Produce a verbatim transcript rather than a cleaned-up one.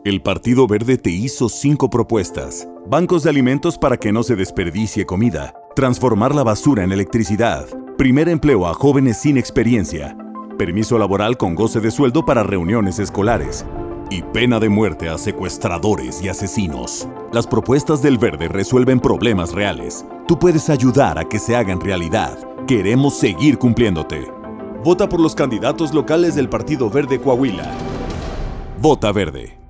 El Partido Verde te hizo cinco propuestas. Bancos de alimentos para que no se desperdicie comida. Transformar la basura en electricidad. Primer empleo a jóvenes sin experiencia. Permiso laboral con goce de sueldo para reuniones escolares. Y pena de muerte a secuestradores y asesinos. Las propuestas del Verde resuelven problemas reales. Tú puedes ayudar a que se hagan realidad. Queremos seguir cumpliéndote. Vota por los candidatos locales del Partido Verde Coahuila. Vota Verde.